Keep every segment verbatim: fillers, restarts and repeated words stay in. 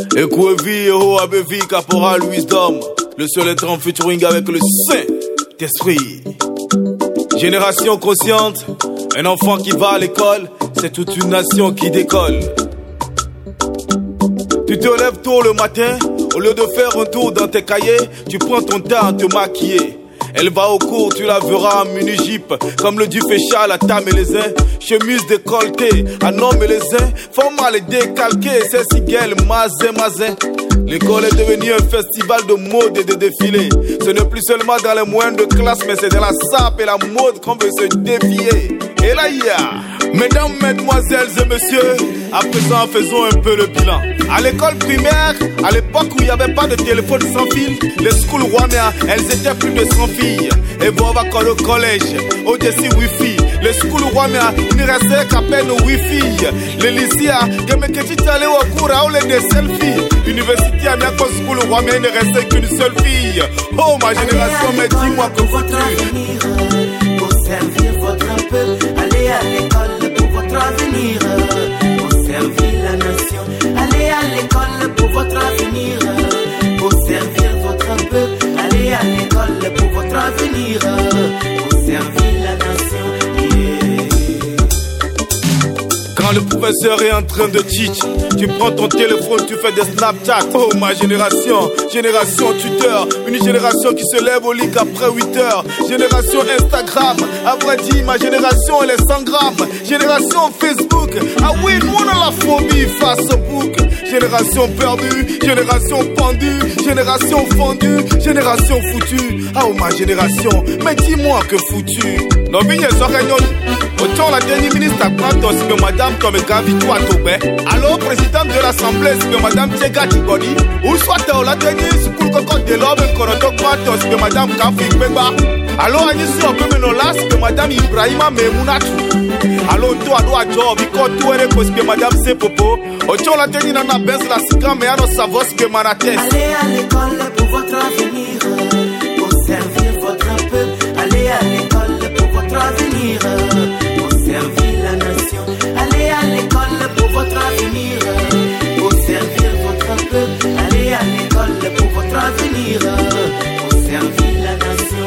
Ekwevi, Eho, Abevi, Caporal, Wisdom. Le seul être en featuring avec le Saint-Esprit. Génération consciente, un enfant qui va à l'école, c'est toute une nation qui décolle. Tu te lèves tôt le matin, au lieu de faire un tour dans tes cahiers, tu prends ton temps à te maquiller. Elle va au cours, tu la verras en mini-jeep, comme le du fécha, la tame et les uns, chemise décolletée, un homme et les uns, font mal et décalquer, c'est ciguelle, mazin, mazin. L'école est devenue un festival de mode et de défilés. Ce n'est plus seulement dans les moyens de classe, mais c'est dans la sape et la mode qu'on veut se défier. Et là, il y a, mesdames, mesdemoiselles et messieurs, à présent faisons un peu le bilan. À l'école primaire, à l'époque où il n'y avait pas de téléphone sans fil, les schools rwandais, elles étaient plus de cent filles. Et vous va au collège, au dessus wifi. Les schools rwandais, il ne restait qu'à peine au wifi. Les lycées, que me que tu allais au cours à les des selfies. Université à Miako School rwandais, il ne restait qu'une seule fille. Oh ma génération, mais dis-moi que votre avenir, pour servir votre peuple, allez à l'école pour votre avenir, pour servir la nation. Allez à l'école pour votre avenir, pour servir votre peuple. Allez à l'école pour votre avenir, pour servir la nation. Yeah. Quand le professeur est en train de teach, tu prends ton téléphone, tu fais des Snapchat. Oh ma génération, génération tuteur, une génération qui se lève au lit après huit heures. Génération Instagram, à vrai dire ma génération elle est cent grammes. Génération Facebook, ah oui nous on a la phobie Facebook. Génération perdue, génération pendue, génération fondue, génération foutue. Ah oh ma génération, mais dis-moi que foutu. Non mais y'a autant la dernière ministre a pris aussi que madame comme Gavi toi Tobé. Alors président de l'Assemblée c'est que madame Tchega Tibodi. Ou soit la dernière sous cocotte de l'homme qu'on a donc aussi que madame Kafi Beba. Alors Agnès on peut me là c'est que madame Ibrahima Memounatu. Alors toi doit job because tu es parce que madame c'est popo. Autant la dernière n'a pas la cigarette mais alors ça va ce que manates. Allez à l'école pour votre avenir, pour servir votre peuple. Allez à l'école pour votre avenir, pour servir la nation. Allez à l'école pour votre avenir, pour servir votre peuple. Allez à l'école pour votre avenir, pour servir la nation.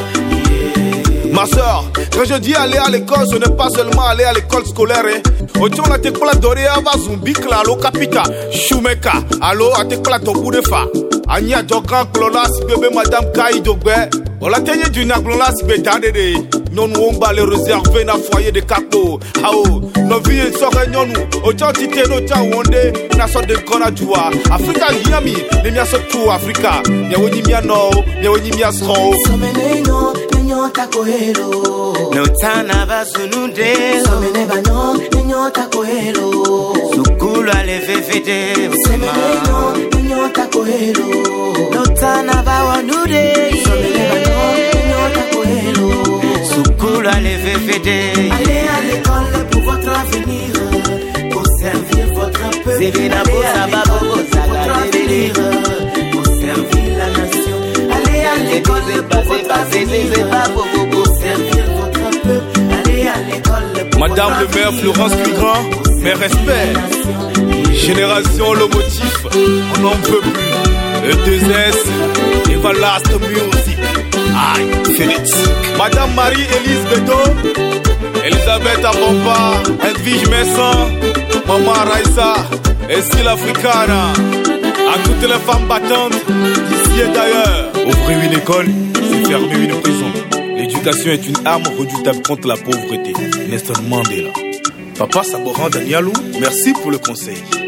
Yeah. Ma soeur, quand je dis aller à l'école, ce n'est pas seulement aller à l'école scolaire. Ocho la tekola dorea va zumbi klalo kapita shumeka. Allo a tekola tobu de fa. Anya jogan klola si bébé madame Kai dogbe. On l'a tenu du naglon si bétade de. Non on va les réserver na foyer de capo. Hao, no vie sore nyonu. Ocho tite no cha wonde na so de kona jua. Africa yami, le mia so tout Africa. Nya woni mia no, nya woni mia skro. Someneno nyota kohelo. No tana basununde. Someneba no nyota kohelo. Sukulu alevevede. Someneno nyota kohelo. No tana bawanude. Someneba no nyota kohelo. Sukulu alevevede. Allez à l'école pour votre avenir, pour servir votre peuple. Allez à l'école pour votre avenir, pour servir la nation. Allez à l'école pour votre avenir, pour servir votre peuple. Allez à l'école pour Madame votre le maire avenir, Florence Cugrand, mes respects. Génération le motif, on n'en peut plus. E deux S, Everlast Music. Aïe, Félix. Madame Marie-Élise Beto, Elisabeth Abomba, Edwige Messon, Maman Raissa, Essil Africana. À toutes les femmes battantes, d'ici et d'ailleurs. Ouvrir une école, c'est fermer une prison. L'éducation est une arme redoutable contre la pauvreté. Nelson Mandela. Papa Saboran Danielou, merci pour le conseil.